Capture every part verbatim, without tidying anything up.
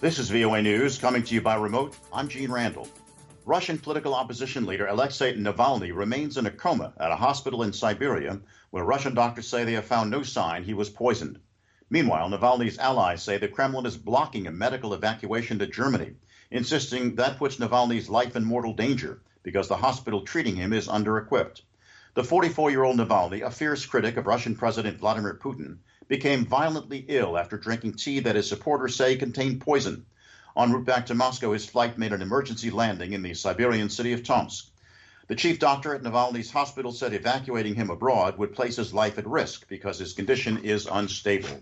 This is V O A News, coming to you by remote. I'm Gene Randall. Russian political opposition leader Alexei Navalny remains in a coma at a hospital in Siberia, where Russian doctors say they have found no sign he was poisoned. Meanwhile, Navalny's allies say the Kremlin is blocking a medical evacuation to Germany, insisting that puts Navalny's life in mortal danger because the hospital treating him is under-equipped. The forty-four-year-old Navalny, a fierce critic of Russian President Vladimir Putin, became violently ill after drinking tea that his supporters say contained poison. En route back to Moscow, his flight made an emergency landing in the Siberian city of Tomsk. The chief doctor at Navalny's hospital said evacuating him abroad would place his life at risk because his condition is unstable.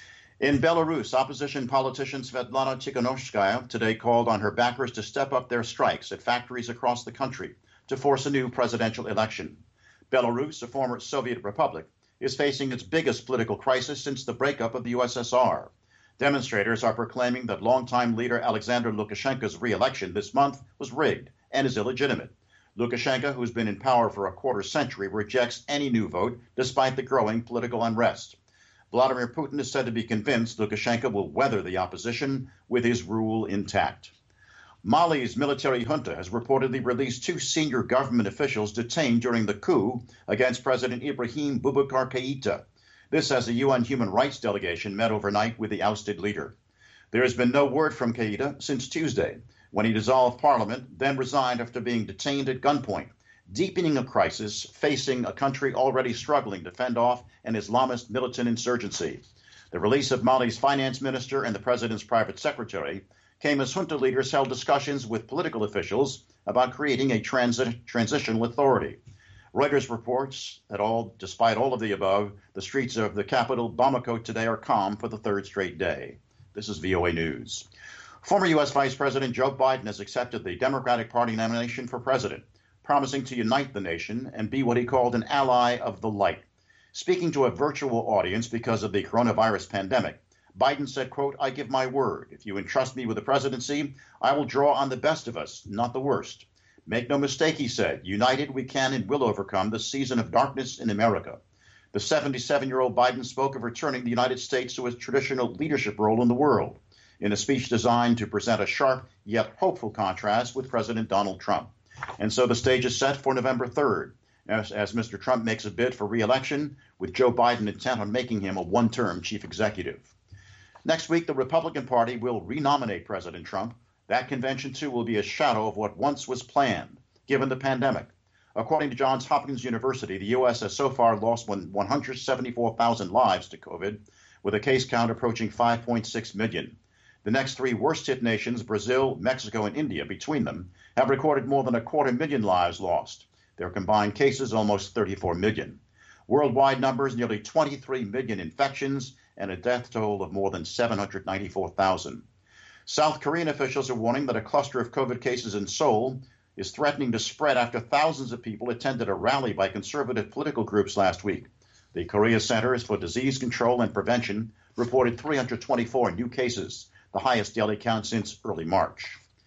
In Belarus, opposition politician Svetlana Tikhanovskaya today called on her backers to step up their strikes at factories across the country to force a new presidential election. Belarus, a former Soviet republic, is facing its biggest political crisis since the breakup of the U S S R. Demonstrators are proclaiming that longtime leader Alexander Lukashenko's re-election this month was rigged and is illegitimate. Lukashenko, who's been in power for a quarter century, rejects any new vote despite the growing political unrest. Vladimir Putin is said to be convinced Lukashenko will weather the opposition with his rule intact. Mali's military junta has reportedly released two senior government officials detained during the coup against President Ibrahim Boubacar Keïta. This as a U N human rights delegation met overnight with the ousted leader. There has been no word from Keïta since Tuesday, when he dissolved parliament, then resigned after being detained at gunpoint, deepening a crisis facing a country already struggling to fend off an Islamist militant insurgency. The release of Mali's finance minister and the president's private secretary came as junta leaders held discussions with political officials about creating a transi- transitional authority. Reuters reports that all, despite all of the above, the streets of the capital, Bamako, today are calm for the third straight day. This is V O A News. Former U S Vice President Joe Biden has accepted the Democratic Party nomination for president, promising to unite the nation and be what he called an ally of the light. Speaking to a virtual audience because of the coronavirus pandemic, Biden said, quote, "I give my word. If you entrust me with the presidency, I will draw on the best of us, not the worst. Make no mistake," he said, "united we can and will overcome the season of darkness in America." The seventy-seven-year-old Biden spoke of returning the United States to its traditional leadership role in the world, in a speech designed to present a sharp yet hopeful contrast with President Donald Trump. And so the stage is set for November third, as, as Mister Trump makes a bid for re-election, with Joe Biden intent on making him a one-term chief executive. Next week, the Republican Party will renominate President Trump. That convention, too, will be a shadow of what once was planned, given the pandemic. According to Johns Hopkins University, the U S has so far lost one hundred seventy-four thousand lives to COVID, with a case count approaching five point six million. The next three worst-hit nations, Brazil, Mexico, and India, between them, have recorded more than a quarter million lives lost. Their combined cases, almost thirty-four million. Worldwide numbers, nearly twenty-three million infections and a death toll of more than seven hundred ninety-four thousand. South Korean officials are warning that a cluster of COVID cases in Seoul is threatening to spread after thousands of people attended a rally by conservative political groups last week. The Korea Centers for Disease Control and Prevention reported three hundred twenty-four new cases, the highest daily count since early March.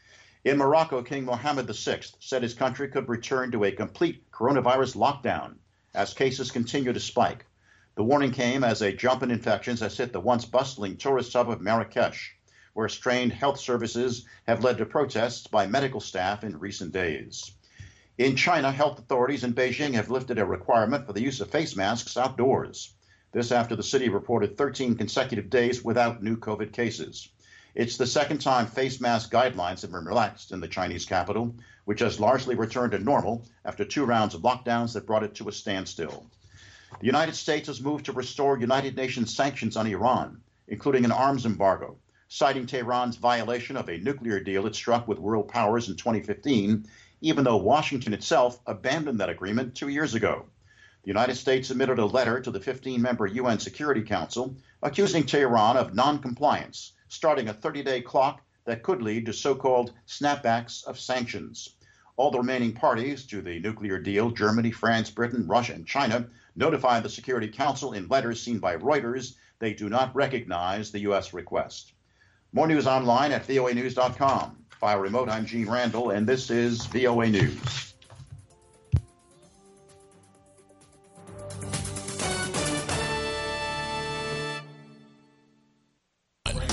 In Morocco, King Mohammed the sixth said his country could return to a complete coronavirus lockdown as cases continue to spike. The warning came as a jump in infections has hit the once bustling tourist hub of Marrakesh, where strained health services have led to protests by medical staff in recent days. In China, health authorities in Beijing have lifted a requirement for the use of face masks outdoors. This after the city reported thirteen consecutive days without new COVID cases. It's the second time face mask guidelines have been relaxed in the Chinese capital, which has largely returned to normal after two rounds of lockdowns that brought it to a standstill. The United States has moved to restore United Nations sanctions on Iran, including an arms embargo, citing Tehran's violation of a nuclear deal it struck with world powers in twenty fifteen, even though Washington itself abandoned that agreement two years ago. The United States submitted a letter to the fifteen-member U N Security Council accusing Tehran of noncompliance, starting a thirty-day clock that could lead to so-called snapbacks of sanctions. All the remaining parties to the nuclear deal, Germany, France, Britain, Russia, and China, notified the Security Council in letters seen by Reuters they do not recognize the U S request. More news online at V O A news dot com. Via remote, I'm Gene Randall, and this is V O A News.